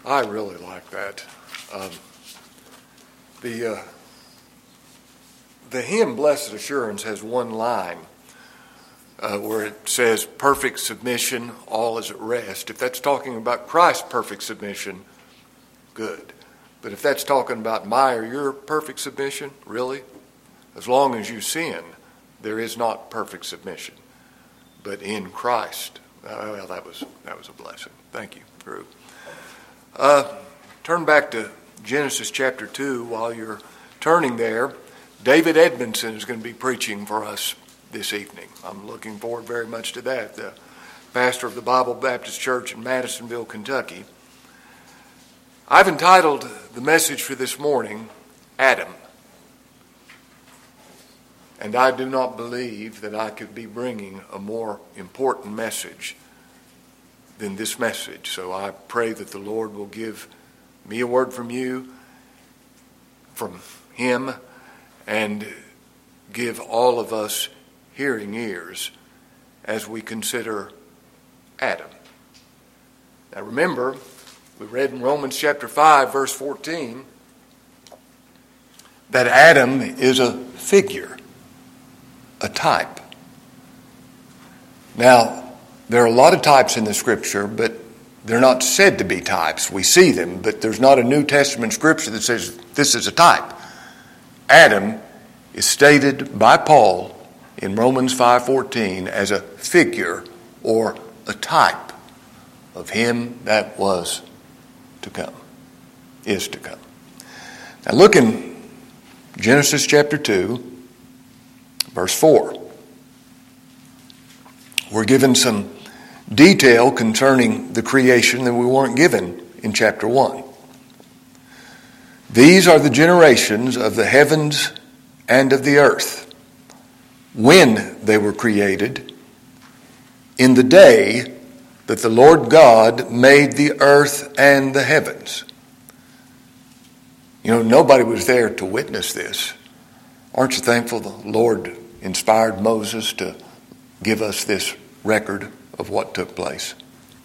I really like that. The hymn Blessed Assurance has one line where it says, perfect submission, all is at rest. If that's talking about Christ's perfect submission, good. But if that's talking about my or your perfect submission, really? As long as you sin, there is not perfect submission. But in Christ, well, that was a blessing. Thank you, Drew. Turn back to Genesis chapter 2 while you're turning there. David Edmondson is going to be preaching for us this evening. I'm looking forward very much to that. The pastor of the Bible Baptist Church in Madisonville, Kentucky. I've entitled the message for this morning, Adam. And I do not believe that I could be bringing a more important message than this message. So I pray that the Lord will give me a word from you, from Him, and give all of us hearing ears as we consider Adam. Now remember, we read in Romans chapter 5, verse 14, that Adam is a figure, a type. Now, there are a lot of types in the Scripture, but they're not said to be types. We see them, but there's not a New Testament Scripture that says this is a type. Adam is stated by Paul in Romans 5:14 as a figure or a type of him that was to come, is to come. Now look in Genesis chapter 2, verse 4. We're given some detail concerning the creation that we weren't given in chapter 1. These are the generations of the heavens and of the earth, when they were created, in the day that the Lord God made the earth and the heavens. You know, nobody was there to witness this. Aren't you thankful the Lord inspired Moses to give us this record of what took place?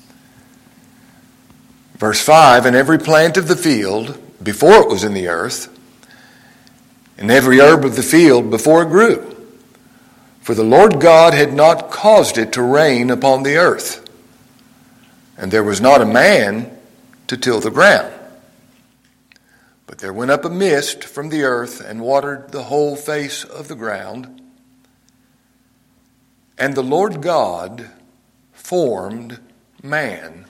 Verse 5, and every plant of the field before it was in the earth, and every herb of the field before it grew. For the Lord God had not caused it to rain upon the earth, and there was not a man to till the ground. But there went up a mist from the earth and watered the whole face of the ground. And the Lord God formed man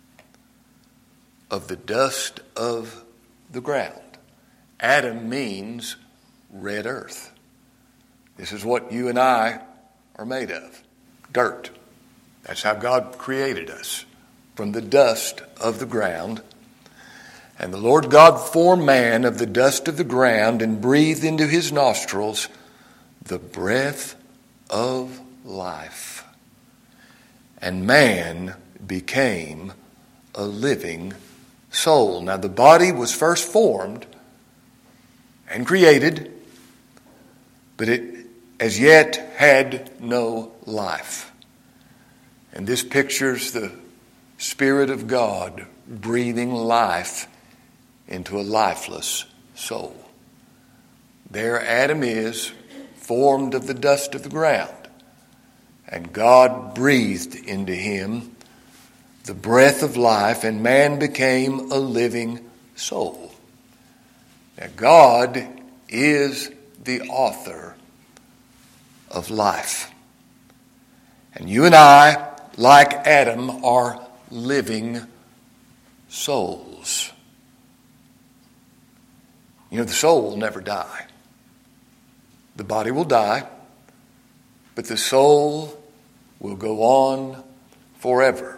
of the dust of the ground. Adam means red earth. This is what you and I are made of. Dirt. That's how God created us, from the dust of the ground. And the Lord God formed man of the dust of the ground and breathed into his nostrils the breath of life. And man became a living soul. Now the body was first formed and created, but it as yet had no life. And this pictures the Spirit of God breathing life into a lifeless soul. There Adam is, formed of the dust of the ground, and God breathed into him the breath of life, and man became a living soul. Now God is the author of life. And you and I, like Adam, are living souls. You know, the soul will never die. The body will die, but the soul will go on forever.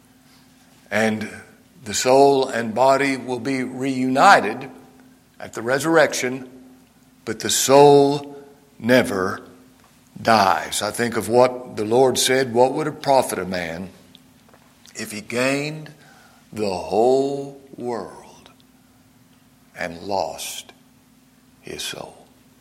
And the soul and body will be reunited at the resurrection, but the soul never dies. I think of what the Lord said, what would it profit a man if he gained the whole world and lost his soul?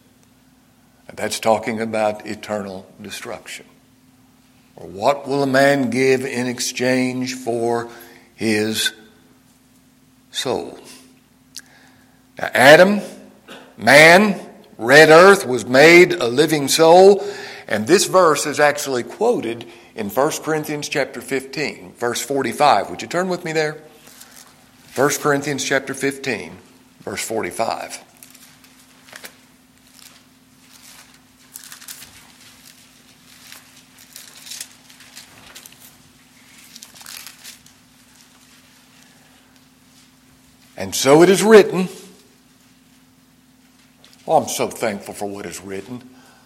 And that's talking about eternal destruction. Or what will a man give in exchange for his soul. Now, Adam, man, red earth, was made a living soul. And this verse is actually quoted in 1 Corinthians chapter 15, verse 45. Would you turn with me there? 1 Corinthians chapter 15, verse 45. And so it is written. Oh, I'm so thankful for what is written.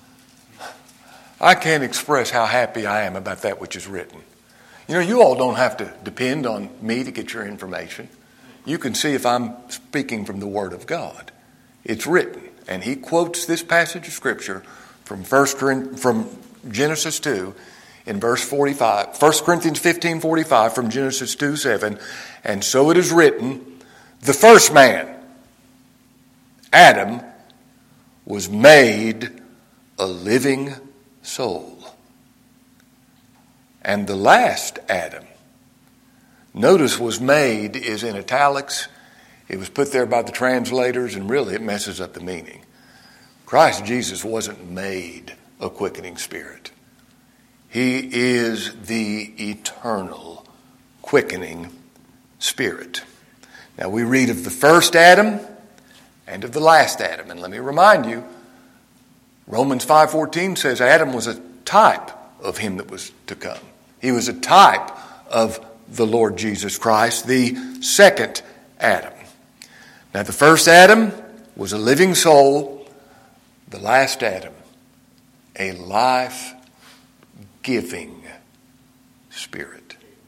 I can't express how happy I am about that which is written. You know, you all don't have to depend on me to get your information. You can see if I'm speaking from the Word of God. It's written. And he quotes this passage of Scripture from Genesis 2 in verse 45. 1 Corinthians 15:45 from Genesis 2:7. And so it is written, the first man, Adam, was made a living soul. And the last Adam, notice was made is in italics. It was put there by the translators, and really it messes up the meaning. Christ Jesus wasn't made a quickening spirit. He is the eternal quickening spirit. Now we read of the first Adam and of the last Adam. And let me remind you, Romans 5:14 says Adam was a type of him that was to come. He was a type of the Lord Jesus Christ, the second Adam. Now the first Adam was a living soul. The last Adam, a life-giving spirit.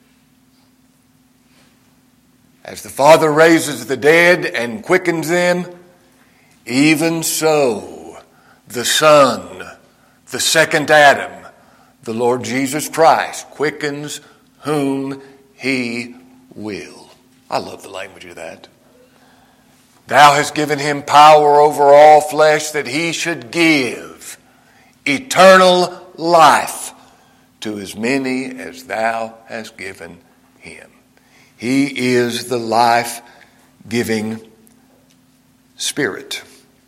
As the Father raises the dead and quickens them, even so the Son, the second Adam, the Lord Jesus Christ, quickens whom he will. I love the language of that. Thou hast given him power over all flesh, that he should give eternal life to as many as thou hast given him. He is the life-giving Spirit.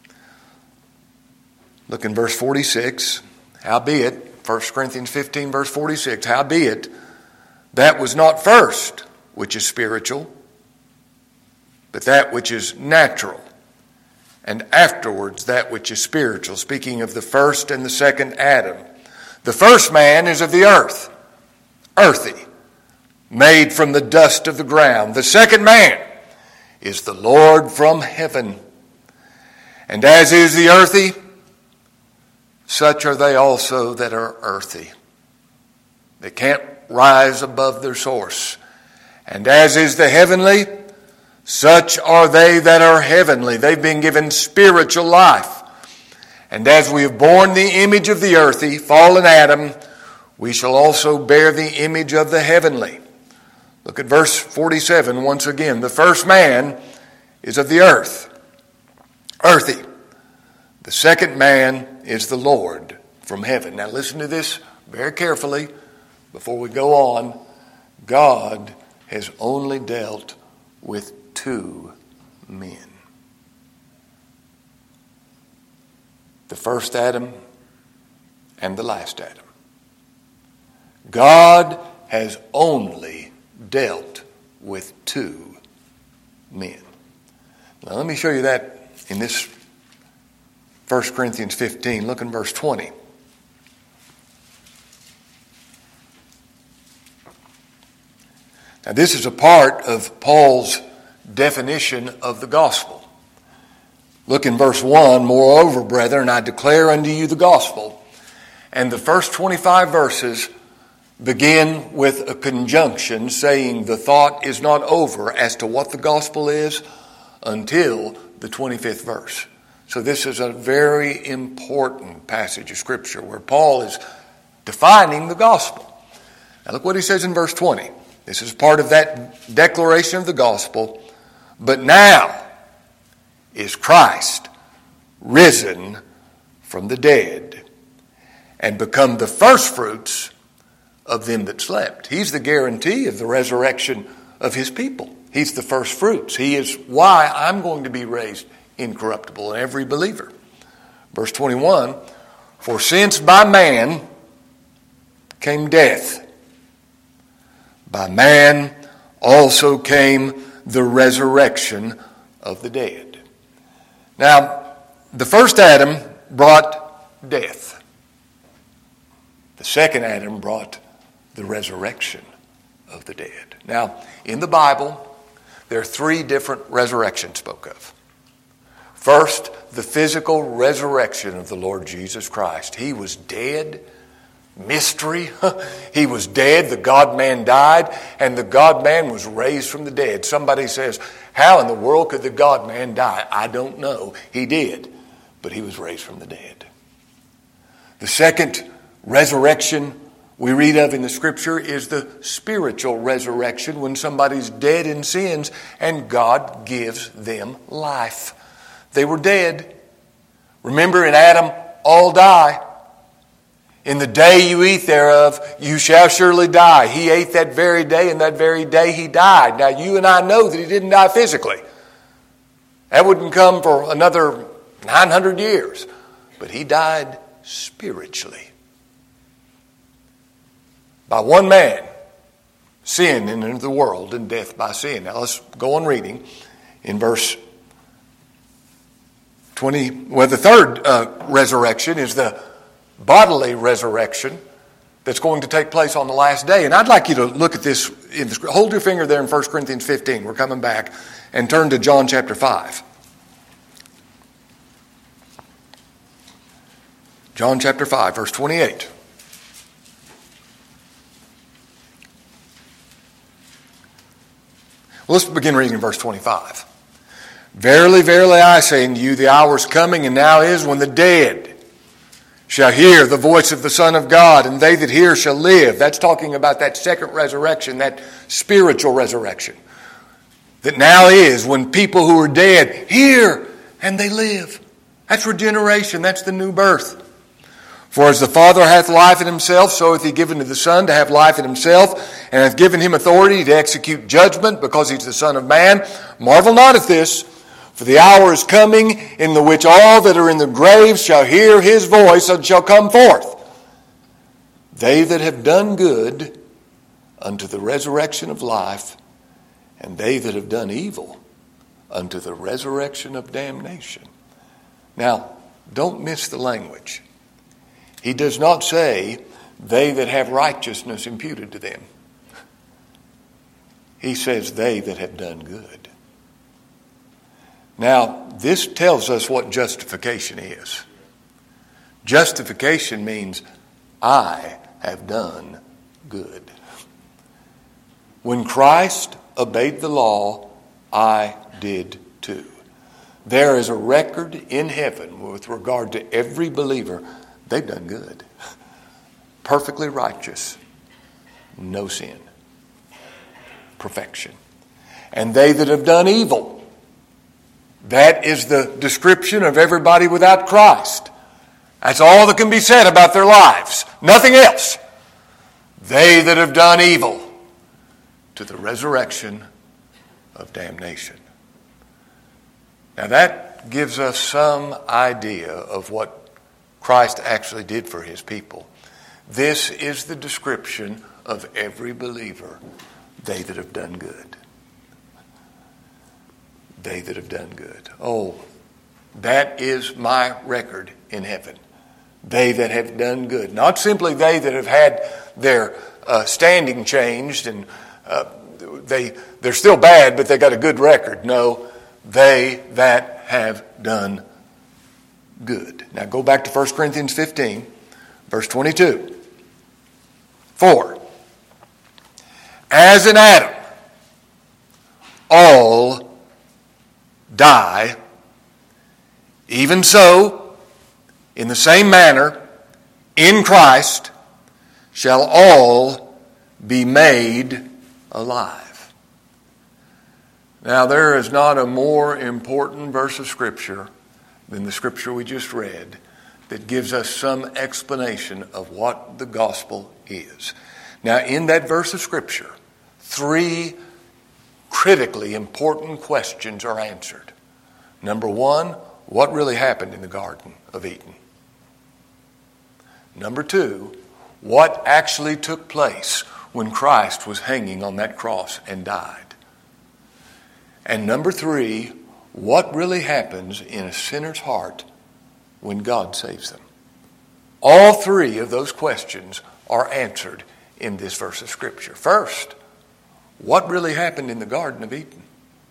Look in verse 46. Howbeit, 1 Corinthians 15, verse 46. Howbeit, that was not first which is spiritual, but that which is natural, and afterwards that which is spiritual. Speaking of the first and the second Adam. The first man is of the earth, earthy, made from the dust of the ground. The second man is the Lord from heaven. And as is the earthy, such are they also that are earthy. They can't rise above their source. And as is the heavenly, such are they that are heavenly. They've been given spiritual life. And as we have borne the image of the earthy, fallen Adam, we shall also bear the image of the heavenly. Look at verse 47 once again. The first man is of the earth, earthy. The second man is the Lord from heaven. Now listen to this very carefully before we go on. God has only dealt with two men. The first Adam and the last Adam. God has only dealt with two men. Now let me show you that in this 1 Corinthians 15. Look in verse 20. Now this is a part of Paul's definition of the gospel. Look in verse 1. Moreover, brethren, I declare unto you the gospel. And the first 25 verses begin with a conjunction saying the thought is not over as to what the gospel is until the 25th verse. So this is a very important passage of Scripture where Paul is defining the gospel. Now look what he says in verse 20. This is part of that declaration of the gospel. But now is Christ risen from the dead and become the firstfruits of them that slept. He's the guarantee of the resurrection of his people. He's the first fruits. He is why I'm going to be raised incorruptible in every believer. Verse 21, for since by man came death, by man also came the resurrection of the dead. Now, the first Adam brought death. The second Adam brought the resurrection of the dead. Now, in the Bible, there are three different resurrections spoke of. First, the physical resurrection of the Lord Jesus Christ. He was dead. Mystery. He was dead. The God-man died, and the God-man was raised from the dead. Somebody says, how in the world could the God-man die? I don't know. He did, but he was raised from the dead. The second resurrection we read of in the Scripture is the spiritual resurrection, when somebody's dead in sins and God gives them life. They were dead. Remember, in Adam, all die. In the day you eat thereof, you shall surely die. He ate that very day, and that very day he died. Now, you and I know that he didn't die physically. That wouldn't come for another 900 years. But he died spiritually. By one man, sin entered into the world, and death by sin. Now, let's go on reading in verse 20. Well, the third resurrection is the bodily resurrection that's going to take place on the last day. And I'd like you to look at this. Hold your finger there in 1 Corinthians 15. We're coming back. And turn to John chapter 5. John chapter 5, verse 28. Well, let's begin reading in verse 25. Verily, verily, I say unto you, the hour is coming, and now is, when the dead shall hear the voice of the Son of God, and they that hear shall live. That's talking about that second resurrection, that spiritual resurrection. That now is, when people who are dead hear and they live. That's regeneration. That's the new birth. For as the Father hath life in himself, so hath he given to the Son to have life in himself, and hath given him authority to execute judgment, because he's the Son of Man. Marvel not at this, for the hour is coming in the which all that are in the graves shall hear his voice and shall come forth. They that have done good unto the resurrection of life, and they that have done evil unto the resurrection of damnation. Now, don't miss the language. He does not say they that have righteousness imputed to them. He says they that have done good. Now, this tells us what justification is. Justification means I have done good. When Christ obeyed the law, I did too. There is a record in heaven with regard to every believer. They've done good. Perfectly righteous. No sin. Perfection. And they that have done evil. That is the description of everybody without Christ. That's all that can be said about their lives. Nothing else. They that have done evil to the resurrection of damnation. Now that gives us some idea of what Christ actually did for his people. This is the description of every believer. They that have done good. They that have done good. Oh, that is my record in heaven. They that have done good. Not simply they that have had their standing changed and they're still bad, but they got a good record. No, they that have done good. Now go back to 1 Corinthians 15, verse 22. For as in Adam all die, even so, in the same manner, in Christ shall all be made alive. Now, there is not a more important verse of Scripture than the Scripture we just read that gives us some explanation of what the gospel is. Now, in that verse of Scripture, three critically important questions are answered. Number one, what really happened in the Garden of Eden? Number two, what actually took place when Christ was hanging on that cross and died? And number three, what really happens in a sinner's heart when God saves them? All three of those questions are answered in this verse of Scripture. First, what really happened in the Garden of Eden?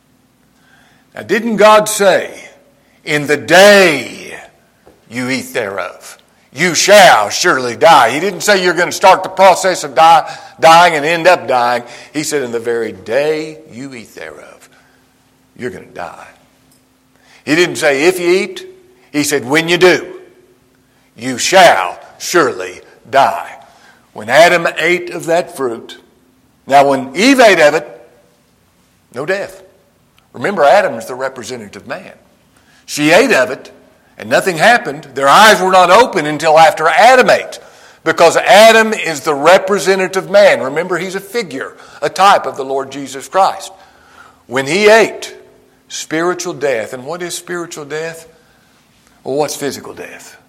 Now, didn't God say, in the day you eat thereof, you shall surely die? He didn't say you're going to start the process of dying and end up dying. He said, in the very day you eat thereof, you're going to die. He didn't say if you eat. He said, when you do, you shall surely die. When Adam ate of that fruit, now when Eve ate of it, no death. Remember, Adam is the representative man. She ate of it, and nothing happened. Their eyes were not open until after Adam ate, because Adam is the representative man. Remember, he's a figure, a type of the Lord Jesus Christ. When he ate, spiritual death. And what is spiritual death? Well, what's physical death?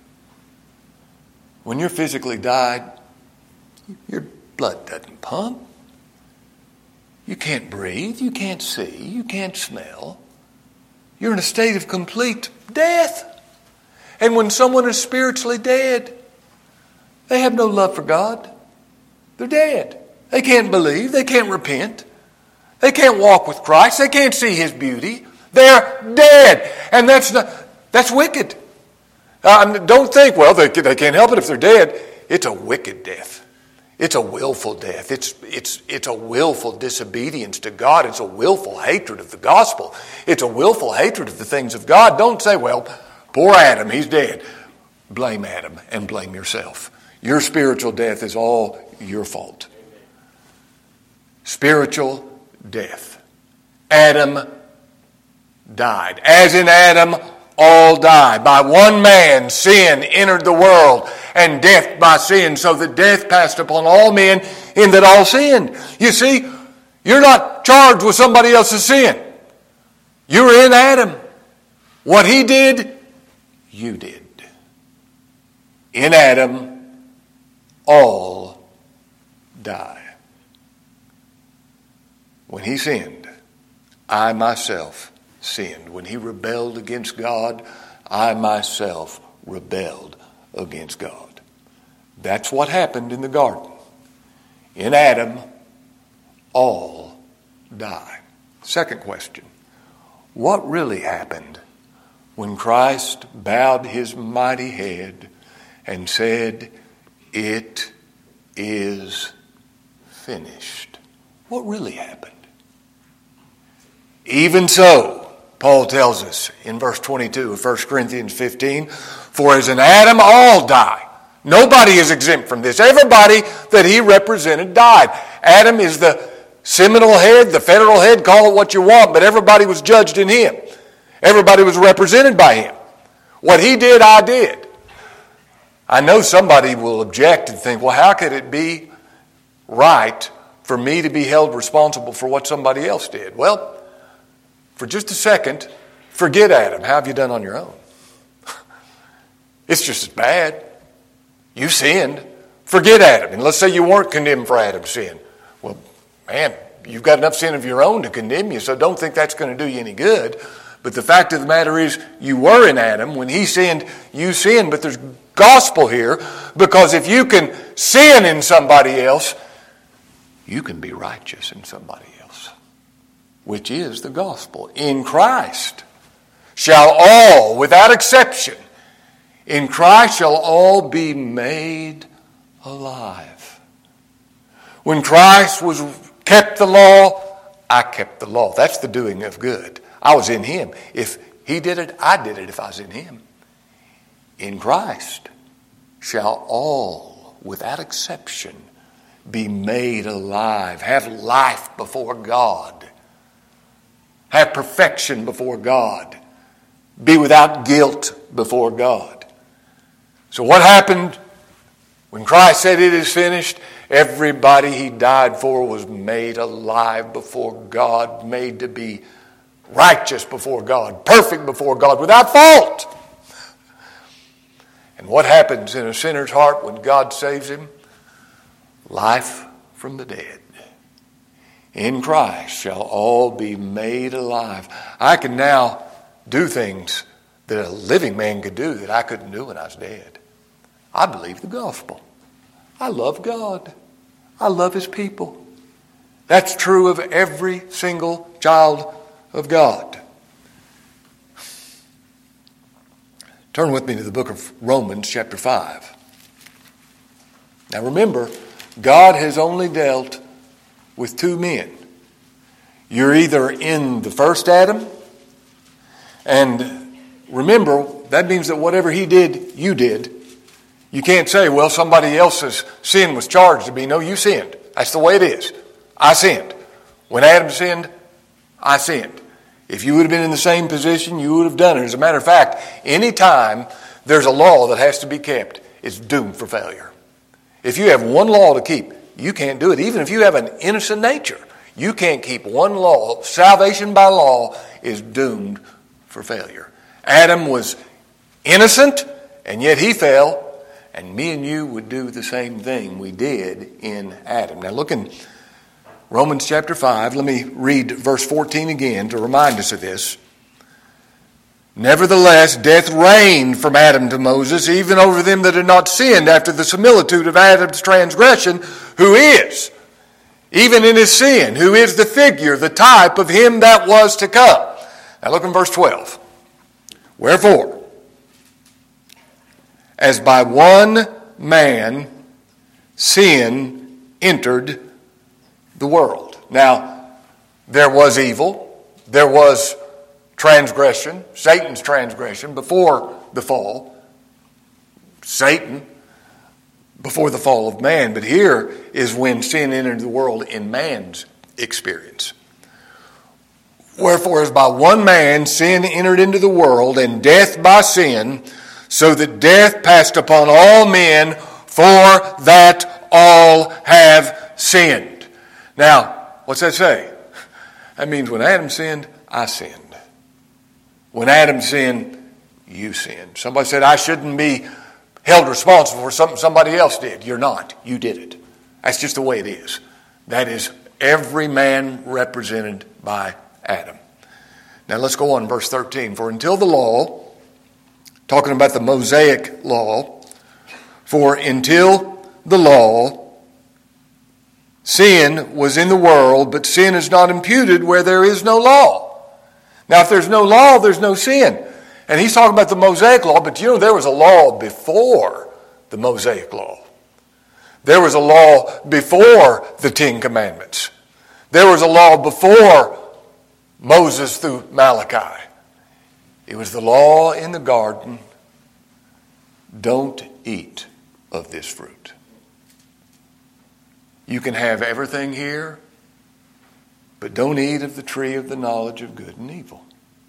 When you're physically died, your blood doesn't pump. You can't breathe. You can't see. You can't smell. You're in a state of complete death. And when someone is spiritually dead, they have no love for God. They're dead. They can't believe. They can't repent. They can't walk with Christ. They can't see His beauty. They're dead. And that's wicked. Don't think, well, they can't help it if they're dead. It's a wicked death. It's a willful death. It's a willful disobedience to God. It's a willful hatred of the gospel. It's a willful hatred of the things of God. Don't say, well, poor Adam, he's dead. Blame Adam and blame yourself. Your spiritual death is all your fault. Spiritual death. Adam died. As in Adam, all die. By one man, sin entered the world, and death by sin, so that death passed upon all men, in that all sinned. You see, you're not charged with somebody else's sin. You're in Adam. What he did, you did. In Adam, all die. When he sinned, I myself sinned. When he rebelled against God, I myself rebelled against God. That's what happened in the garden. In Adam, all die. Second question. What really happened when Christ bowed his mighty head and said, "It is finished"? What really happened? Even so, Paul tells us in verse 22 of 1 Corinthians 15, for as in Adam all die. Nobody is exempt from this. Everybody that he represented died. Adam is the seminal head, the federal head, call it what you want, but everybody was judged in him. Everybody was represented by him. What he did, I did. I know somebody will object and think, well, how could it be right for me to be held responsible for what somebody else did? Well, for just a second, forget Adam. How have you done on your own? It's just as bad. You sinned. Forget Adam. And let's say you weren't condemned for Adam's sin. Well, man, you've got enough sin of your own to condemn you, so don't think that's going to do you any good. But the fact of the matter is, you were in Adam. When he sinned, you sinned. But there's gospel here, because if you can sin in somebody else, you can be righteous in somebody else, which is the gospel. In Christ shall all, without exception, in Christ shall all be made alive. When Christ kept the law, I kept the law. That's the doing of good. I was in him. If he did it, I did it if I was in him. In Christ shall all, without exception, be made alive, have life before God, have perfection before God, be without guilt before God. So what happened when Christ said it is finished? Everybody he died for was made alive before God, made to be righteous before God, perfect before God, without fault. And what happens in a sinner's heart when God saves him? Life from the dead. In Christ shall all be made alive. I can now do things that a living man could do that I couldn't do when I was dead. I believe the gospel. I love God. I love his people. That's true of every single child of God. Turn with me to the book of Romans chapter 5. Now remember, God has only dealt with two men. You're either in the first Adam, and remember, that means that whatever he did, you did. You can't say, well, somebody else's sin was charged to me. No, you sinned. That's the way it is. I sinned. When Adam sinned, I sinned. If you would have been in the same position, you would have done it. As a matter of fact, any time there's a law that has to be kept, it's doomed for failure. If you have one law to keep, you can't do it. Even if you have an innocent nature, you can't keep one law. Salvation by law is doomed for failure. Adam was innocent, and yet he fell. And me and you would do the same thing we did in Adam. Now look in Romans chapter 5. Let me read verse 14 again to remind us of this. Nevertheless, death reigned from Adam to Moses, even over them that had not sinned, after the similitude of Adam's transgression, who is, even in his sin, who is the figure, the type of him that was to come. Now look in verse 12. Wherefore, as by one man sin entered the world. Now, there was evil, there was transgression, Satan's transgression before the fall. Satan before the fall of man. But here is when sin entered the world in man's experience. Wherefore, as by one man sin entered into the world, and death by sin, so that death passed upon all men, for that all have sinned. Now, what's that say? That means when Adam sinned, I sinned. When Adam sinned, you sinned. Somebody said, I shouldn't be held responsible for something somebody else did. You're not. You did it. That's just the way it is. That is every man represented by Adam. Now let's go on, verse 13. For until the law, talking about the Mosaic law, for until the law, sin was in the world, but sin is not imputed where there is no law. Now, if there's no law, there's no sin. And he's talking about the Mosaic law, but you know there was a law before the Mosaic law. There was a law before the Ten Commandments. There was a law before Moses through Malachi. It was the law in the garden, don't eat of this fruit. You can have everything here, but don't eat of the tree of the knowledge of good and evil.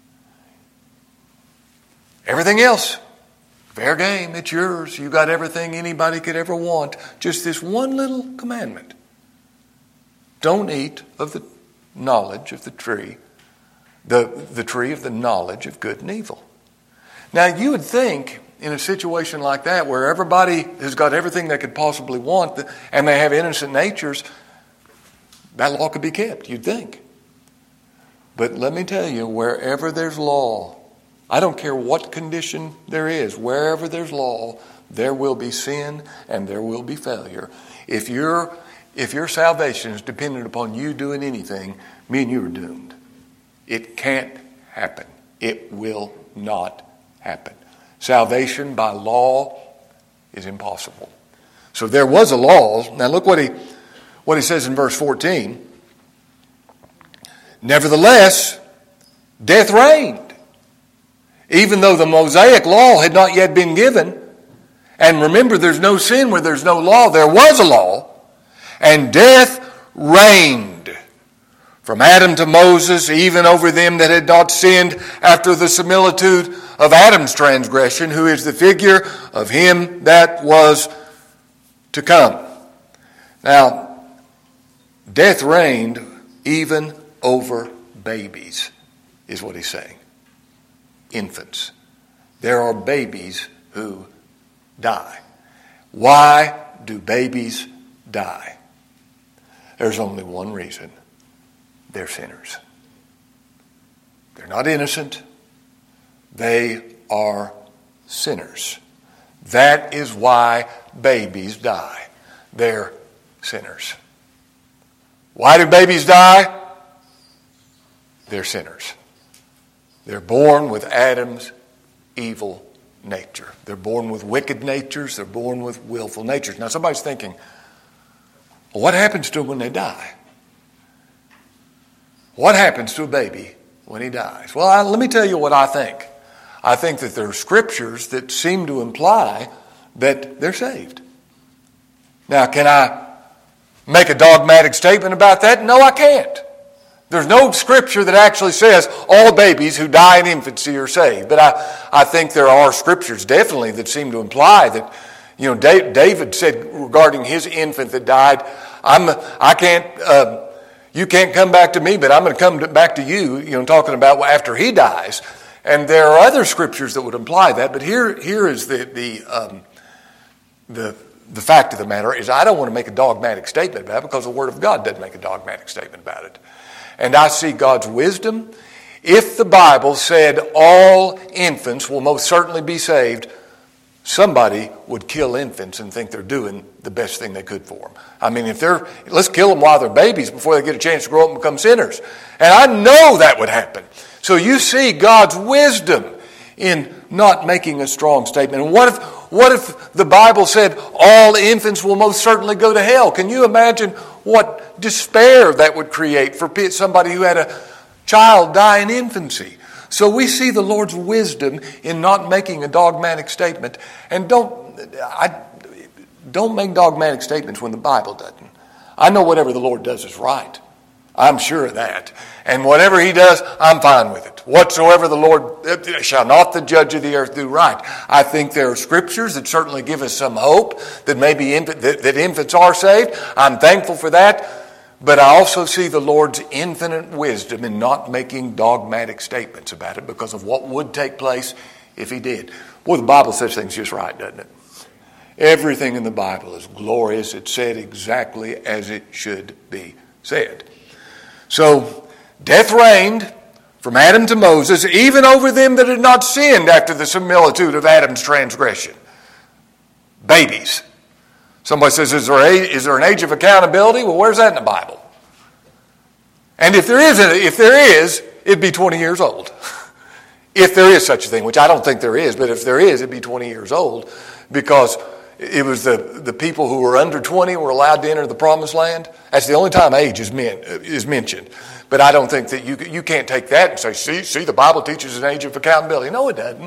Everything else, fair game, it's yours. You got everything anybody could ever want. Just this one little commandment. Don't eat of the knowledge of the tree, the tree of the knowledge of good and evil. Now you would think in a situation like that where everybody has got everything they could possibly want and they have innocent natures, that law could be kept, you'd think. But let me tell you, wherever there's law, I don't care what condition there is, wherever there's law, there will be sin and there will be failure. If your salvation is dependent upon you doing anything, me and you are doomed. It can't happen. It will not happen. Salvation by law is impossible. So there was a law. Now look what he says in verse 14. Nevertheless, death reigned. Even though the Mosaic law had not yet been given. And remember, there's no sin where there's no law. There was a law. And death reigned from Adam to Moses, even over them that had not sinned, after the similitude of Adam's transgression, who is the figure of him that was to come. Now, death reigned even over babies, is what he's saying. Infants. There are babies who die. Why do babies die? There's only one reason. They're sinners. They're not innocent. They are sinners. That is why babies die. They're sinners. Why do babies die? They're sinners. They're born with Adam's evil nature. They're born with wicked natures. They're born with willful natures. Now somebody's thinking, well, what happens to them when they die? What happens to a baby when he dies? Well, let me tell you what I think. I think that there are scriptures that seem to imply that they're saved. Now, can I make a dogmatic statement about that? No, I can't. There's no scripture that actually says all babies who die in infancy are saved. But I think there are scriptures definitely that seem to imply that, David said regarding his infant that died, you can't come back to me, but I'm going to come back to you, talking about after he dies. And there are other scriptures that would imply that, but here is the fact of the matter is I don't want to make a dogmatic statement about it because the Word of God doesn't make a dogmatic statement about it. And I see God's wisdom. If the Bible said all infants will most certainly be saved, somebody would kill infants and think they're doing the best thing they could for them. I mean, let's kill them while they're babies before they get a chance to grow up and become sinners. And I know that would happen. So you see God's wisdom in not making a strong statement. And what if the Bible said all infants will most certainly go to hell? Can you imagine what despair that would create for somebody who had a child die in infancy? So we see the Lord's wisdom in not making a dogmatic statement. And don't make dogmatic statements when the Bible doesn't. I know whatever the Lord does is right. I'm sure of that. And whatever He does, I'm fine with it. Whatsoever the Lord, shall not the judge of the earth do right. I think there are scriptures that certainly give us some hope that maybe that infants are saved. I'm thankful for that. But I also see the Lord's infinite wisdom in not making dogmatic statements about it because of what would take place if He did. Boy, the Bible says things just right, doesn't it? Everything in the Bible is glorious. It's said exactly as it should be said. So, death reigned from Adam to Moses, even over them that had not sinned after the similitude of Adam's transgression. Babies. Somebody says, is there an age of accountability? Well, where's that in the Bible? And if there is, it'd be 20 years old. If there is such a thing, which I don't think there is, but if there is, it'd be 20 years old because it was the people who were under 20 were allowed to enter the promised land. That's the only time age is mentioned. But I don't think that you can't take that and say, see, the Bible teaches an age of accountability. No, it doesn't.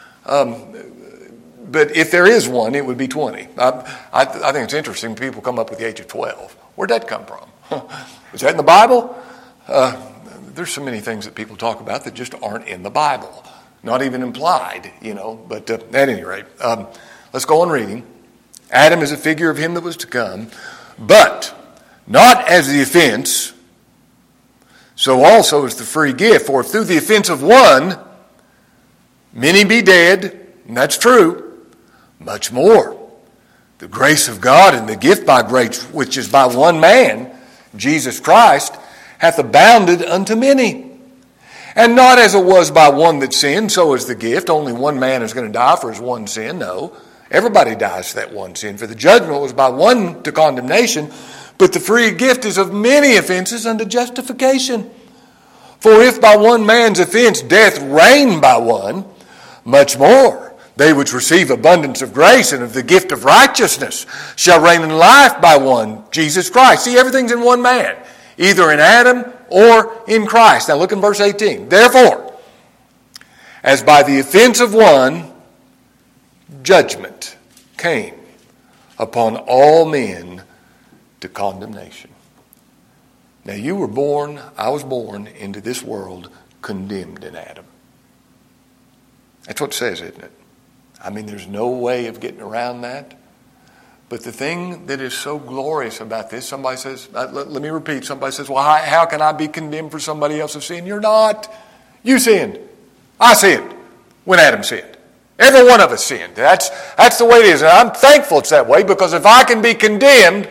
But if there is one, it would be 20. I think it's interesting people come up with the age of 12. Where'd that come from? Is that in the Bible? There's so many things that people talk about that just aren't in the Bible. Not even implied, But at any rate, let's go on reading. Adam is a figure of him that was to come, but not as the offense, so also is the free gift. For if through the offense of one, many be dead, and that's true, much more. The grace of God and the gift by grace, which is by one man, Jesus Christ, hath abounded unto many. And not as it was by one that sinned, so is the gift. Only one man is going to die for his one sin. No. Everybody dies for that one sin. For the judgment was by one to condemnation, but the free gift is of many offenses unto justification. For if by one man's offense death reigned by one, much more they which receive abundance of grace and of the gift of righteousness shall reign in life by one, Jesus Christ. See, everything's in one man, either in Adam or in Christ. Now look in verse 18. Therefore, as by the offense of one, judgment came upon all men to condemnation. Now I was born into this world condemned in Adam. That's what it says, isn't it? I mean, there's no way of getting around that. But the thing that is so glorious about this, somebody says, let me repeat, somebody says, well, how can I be condemned for somebody else's sin? You're not. You sinned. I sinned when Adam sinned. Every one of us sinned. That's the way it is. And I'm thankful it's that way, because if I can be condemned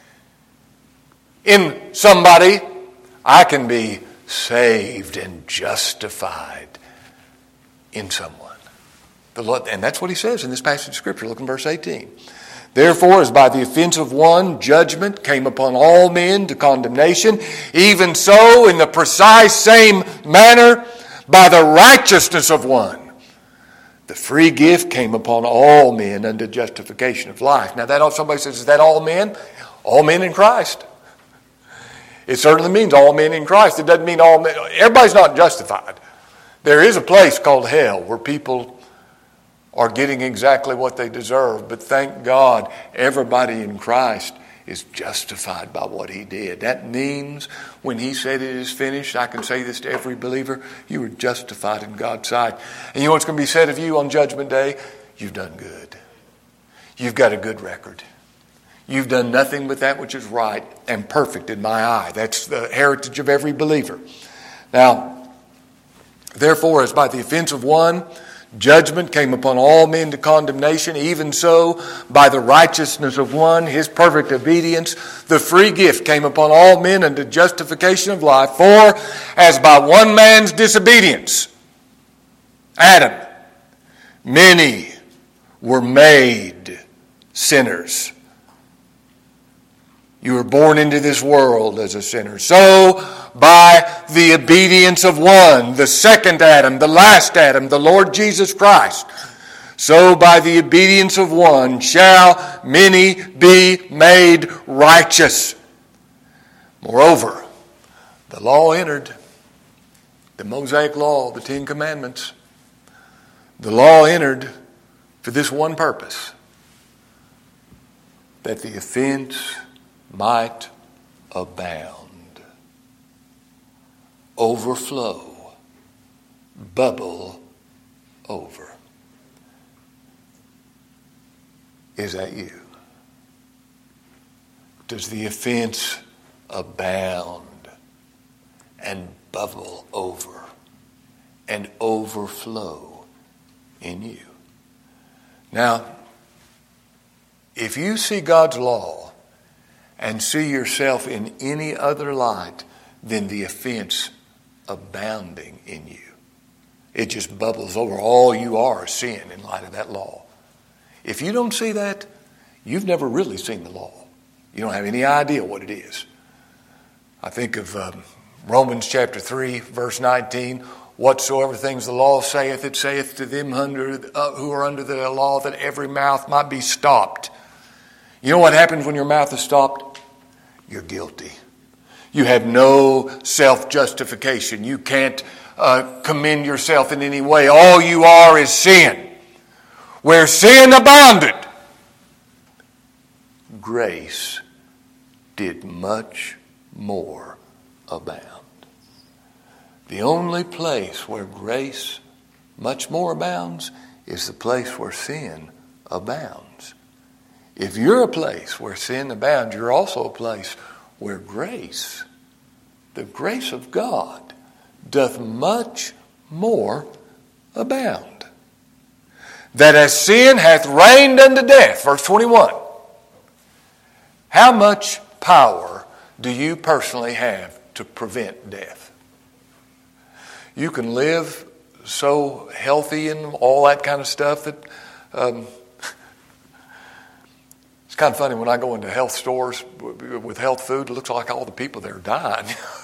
in somebody, I can be saved and justified in someone. The Lord, and that's what he says in this passage of Scripture. Look in verse 18. Therefore, as by the offense of one, judgment came upon all men to condemnation, even so, in the precise same manner, by the righteousness of one, the free gift came upon all men unto justification of life. Now, that somebody says, is that all men? All men in Christ. It certainly means all men in Christ. It doesn't mean all men. Everybody's not justified. There is a place called hell where people are getting exactly what they deserve. But thank God, everybody in Christ is justified by what he did. That means when he said it is finished, I can say this to every believer, you are justified in God's sight. And you know what's going to be said of you on Judgment Day? You've done good. You've got a good record. You've done nothing but that which is right and perfect in my eye. That's the heritage of every believer. Now, therefore, as by the offense of one, judgment came upon all men to condemnation, even so, by the righteousness of one, his perfect obedience, the free gift came upon all men unto justification of life. For as by one man's disobedience, Adam, many were made sinners. You were born into this world as a sinner. So, by the obedience of one, the second Adam, the last Adam, the Lord Jesus Christ, so by the obedience of one shall many be made righteous. Moreover, the law entered, the Mosaic law, the Ten Commandments. The law entered for this one purpose, that the offense might abound, overflow, bubble over. Is that you? Does the offense abound and bubble over and overflow in you? Now, if you see God's law and see yourself in any other light than the offense abounding in you, it just bubbles over. All you are is sin in light of that law. If you don't see that, you've never really seen the law. You don't have any idea what it is. I think of Romans chapter 3, verse 19. Whatsoever things the law saith, it saith to them who are under the law, that every mouth might be stopped. You know what happens when your mouth is stopped? You're guilty. You have no self-justification. You can't commend yourself in any way. All you are is sin. Where sin abounded, grace did much more abound. The only place where grace much more abounds is the place where sin abounds. If you're a place where sin abounds, you're also a place where grace, the grace of God, doth much more abound. That as sin hath reigned unto death, verse 21, how much power do you personally have to prevent death? You can live so healthy and all that kind of stuff that it's kind of funny when I go into health stores with health food. It looks like all the people there are dying.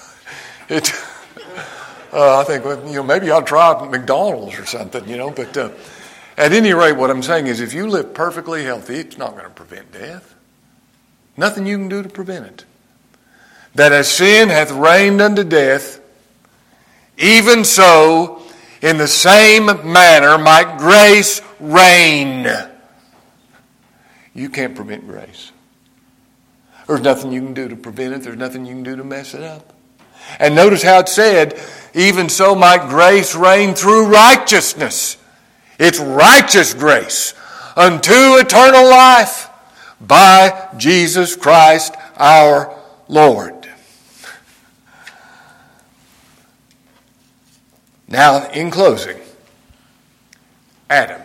I think maybe I'll try McDonald's or something, But at any rate, what I'm saying is, if you live perfectly healthy, it's not going to prevent death. Nothing you can do to prevent it. That as sin hath reigned unto death, even so, in the same manner, might grace reign. You can't prevent grace. There's nothing you can do to prevent it. There's nothing you can do to mess it up. And notice how it said, even so might grace reign through righteousness. It's righteous grace unto eternal life by Jesus Christ our Lord. Now, in closing, Adam,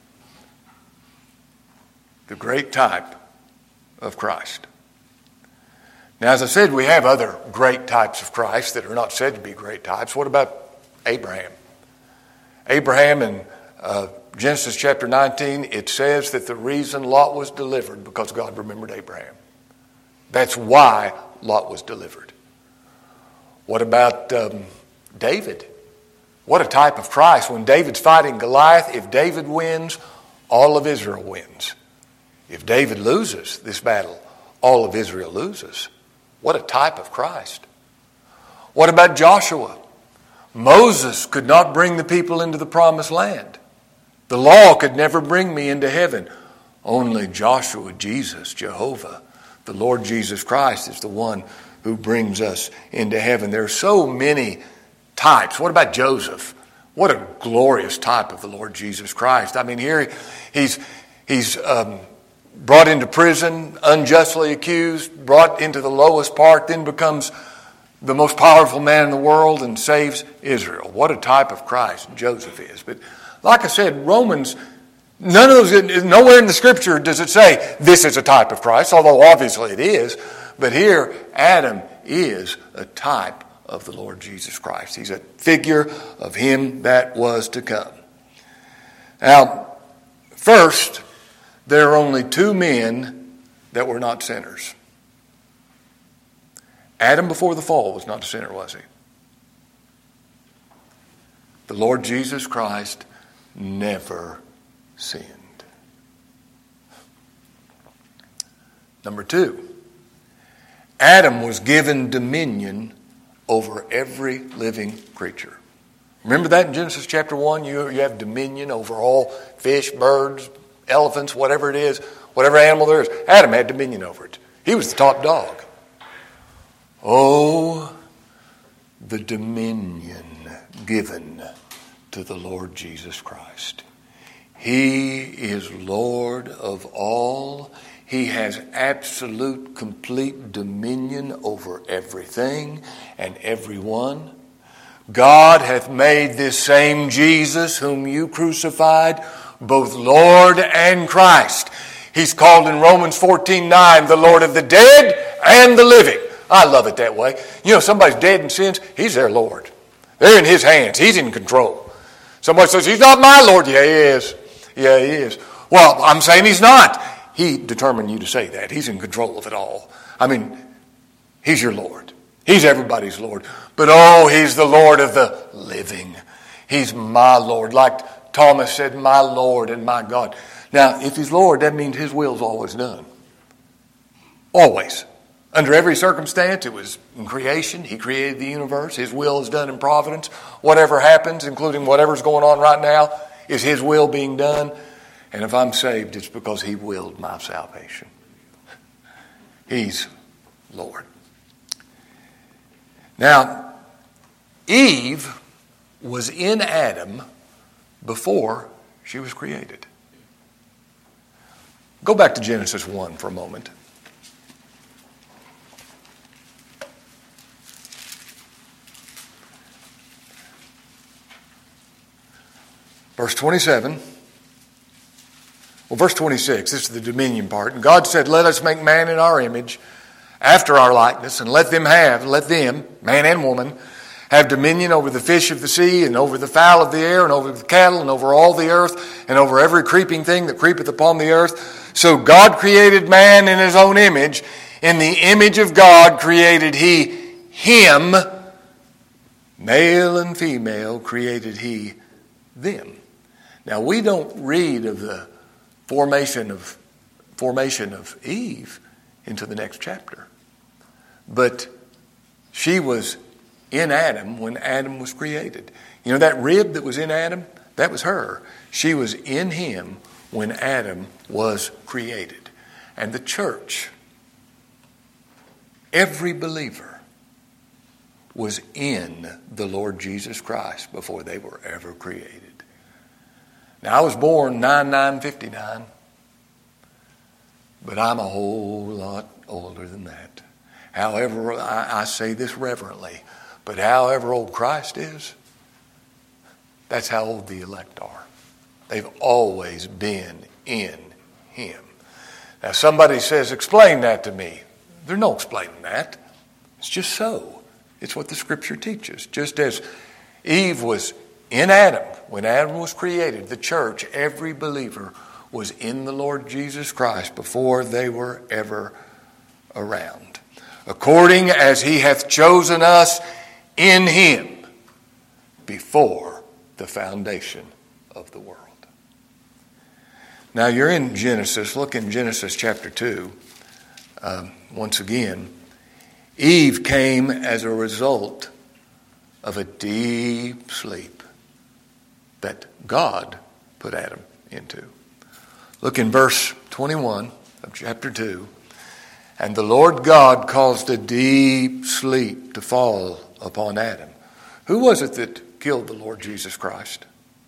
the great type of Christ. Now, as I said, we have other great types of Christ that are not said to be great types. What about Abraham? Abraham in Genesis chapter 19, it says that the reason Lot was delivered because God remembered Abraham. That's why Lot was delivered. What about David? What a type of Christ. When David's fighting Goliath, if David wins, all of Israel wins. If David loses this battle, all of Israel loses. What a type of Christ. What about Joshua? Moses could not bring the people into the promised land. The law could never bring me into heaven. Only Joshua, Jesus, Jehovah, the Lord Jesus Christ is the one who brings us into heaven. There are so many types. What about Joseph? What a glorious type of the Lord Jesus Christ. I mean, here he's brought into prison, unjustly accused, brought into the lowest part, then becomes the most powerful man in the world and saves Israel. What a type of Christ Joseph is. But like I said, Romans, nowhere in the Scripture does it say this is a type of Christ, although obviously it is. But here, Adam is a type of the Lord Jesus Christ. He's a figure of him that was to come. Now, first, there are only two men that were not sinners. Adam before the fall was not a sinner, was he? The Lord Jesus Christ never sinned. Number two, Adam was given dominion over every living creature. Remember that in Genesis chapter 1? You have dominion over all fish, birds, elephants, whatever it is, whatever animal there is. Adam had dominion over it. He was the top dog. Oh, the dominion given to the Lord Jesus Christ. He is Lord of all. He has absolute, complete dominion over everything and everyone. God hath made this same Jesus whom you crucified both Lord and Christ. He's called in Romans 14:9 the Lord of the dead and the living. I love it that way. You know, somebody's dead in sins, he's their Lord. They're in his hands. He's in control. Somebody says, he's not my Lord. Yeah, he is. Yeah, he is. Well, I'm saying he's not. He determined you to say that. He's in control of it all. I mean, he's your Lord. He's everybody's Lord. But oh, he's the Lord of the living. He's my Lord. Like Thomas said, my Lord and my God. Now, if he's Lord, that means his will's always done. Always. Under every circumstance, it was in creation. He created the universe. His will is done in providence. Whatever happens, including whatever's going on right now, is his will being done. And if I'm saved, it's because he willed my salvation. He's Lord. Now, Eve was in Adam before she was created. Go back to Genesis 1 for a moment. Verse 27. Well, verse 26, this is the dominion part. And God said, let us make man in our image, after our likeness, and let them, man and woman, have dominion over the fish of the sea, and over the fowl of the air, and over the cattle, and over all the earth, and over every creeping thing that creepeth upon the earth. So God created man in his own image. In the image of God created he him. Male and female created he them. Now, we don't read of the formation of Eve into the next chapter. But she was in Adam when Adam was created. You know that rib that was in Adam? That was her. She was in him when Adam was created. And the church, every believer, was in the Lord Jesus Christ before they were ever created. Now, I was born 9/9/59. But I'm a whole lot older than that. However, I say this reverently, but however old Christ is, that's how old the elect are. They've always been in Him. Now somebody says, explain that to me. There's no explaining that. It's just so. It's what the Scripture teaches. Just as Eve was in Adam, when Adam was created, the church, every believer was in the Lord Jesus Christ before they were ever around. According as He hath chosen us in Him before the foundation of the world. Now you're in Genesis. Look in Genesis chapter 2. Once again, Eve came as a result of a deep sleep that God put Adam into. Look in verse 21 of chapter 2. And the Lord God caused a deep sleep to fall upon Adam. Who was it that killed the Lord Jesus Christ?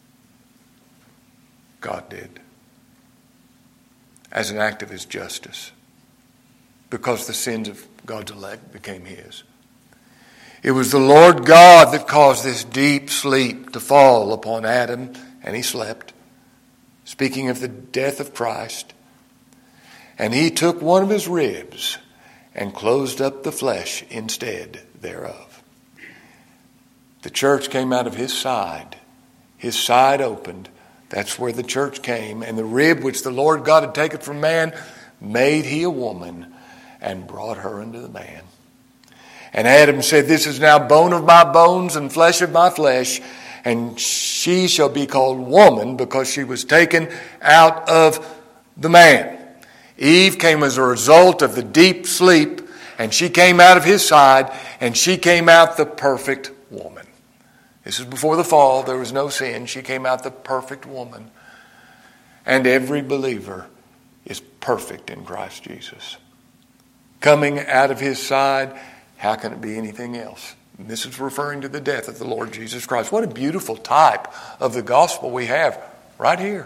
God did. As an act of His justice. Because the sins of God's elect became His. It was the Lord God that caused this deep sleep to fall upon Adam, and he slept. Speaking of the death of Christ. And He took one of His ribs and closed up the flesh instead thereof. The church came out of His side. His side opened. That's where the church came. And the rib which the Lord God had taken from man, made He a woman and brought her unto the man. And Adam said, this is now bone of my bones and flesh of my flesh. And she shall be called woman because she was taken out of the man. Eve came as a result of the deep sleep, and she came out of his side, and she came out the perfect woman. This is before the fall. There was no sin. She came out the perfect woman. And every believer is perfect in Christ Jesus. Coming out of His side, how can it be anything else? And this is referring to the death of the Lord Jesus Christ. What a beautiful type of the gospel we have right here.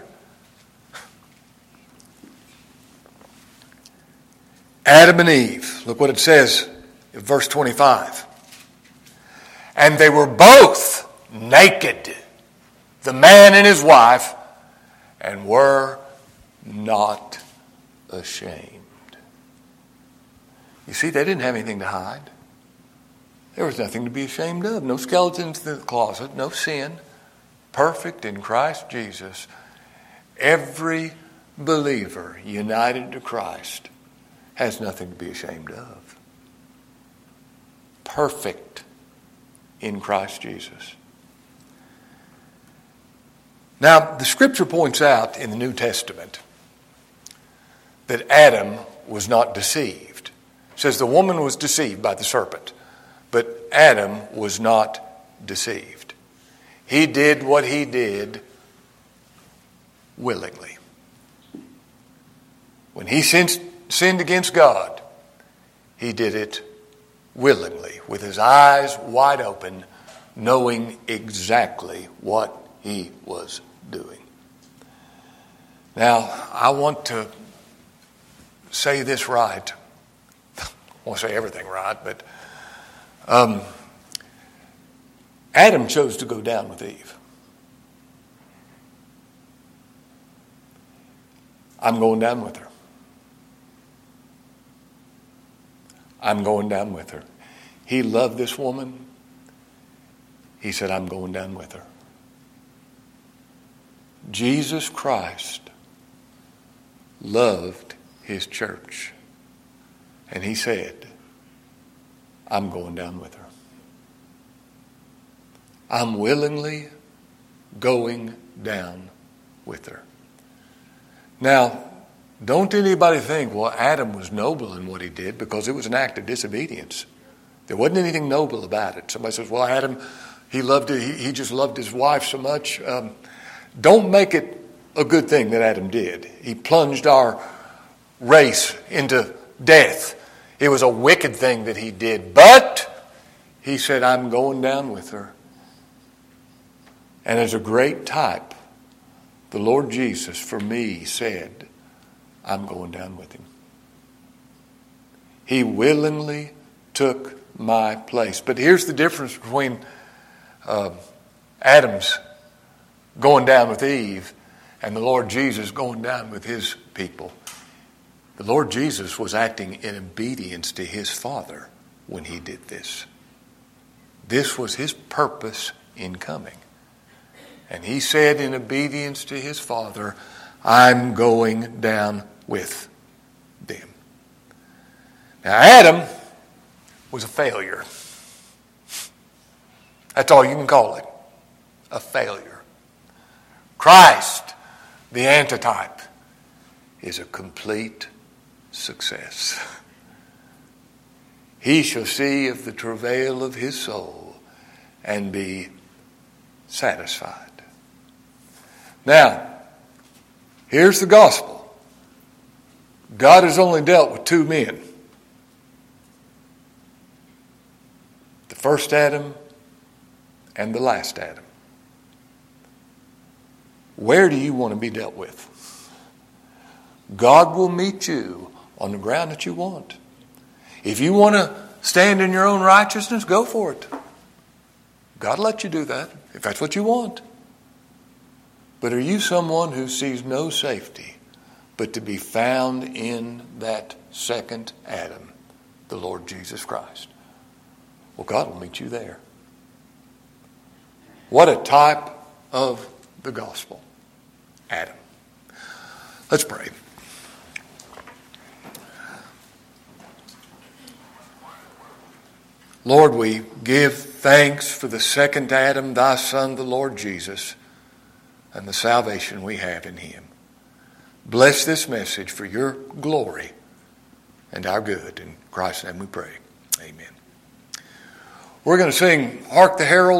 Adam and Eve, look what it says in verse 25. And they were both naked, the man and his wife, and were not ashamed. You see, they didn't have anything to hide. There was nothing to be ashamed of. No skeletons in the closet, no sin. Perfect in Christ Jesus. Every believer united to Christ has nothing to be ashamed of. Perfect in Christ Jesus. Now, the Scripture points out in the New Testament that Adam was not deceived. It says the woman was deceived by the serpent, but Adam was not deceived. He did what he did willingly. When he sinned against God, he did it willingly, with his eyes wide open, knowing exactly what he was doing. Now, I want to say this right. I won't say everything right, but Adam chose to go down with Eve. I'm going down with her. I'm going down with her. He loved this woman. He said, I'm going down with her. Jesus Christ loved His church. And He said, I'm going down with her. I'm willingly going down with her. Now, don't anybody think, well, Adam was noble in what he did because it was an act of disobedience. There wasn't anything noble about it. Somebody says, well, Adam, he loved it. He just loved his wife so much. Don't make it a good thing that Adam did. He plunged our race into death. It was a wicked thing that he did. But he said, I'm going down with her. And as a great type, the Lord Jesus, for me, said, I'm going down with Him. He willingly took my place. But here's the difference between Adam's going down with Eve and the Lord Jesus going down with his people. The Lord Jesus was acting in obedience to his Father when he did this. This was his purpose in coming. And he said in obedience to his Father, I'm going down with them. Now Adam was a failure. That's all you can call it. A failure. Christ, the antitype, is a complete success. He shall see of the travail of his soul and be satisfied. Now, here's the gospel. God has only dealt with two men. The first Adam and the last Adam. Where do you want to be dealt with? God will meet you on the ground that you want. If you want to stand in your own righteousness, go for it. God will let you do that if that's what you want. But are you someone who sees no safety but to be found in that second Adam, the Lord Jesus Christ? Well, God will meet you there. What a type of the gospel. Adam. Let's pray. Lord, we give thanks for the second Adam, thy Son, the Lord Jesus, and the salvation we have in him. Bless this message for your glory and our good. In Christ's name we pray. Amen. We're going to sing Hark the Herald.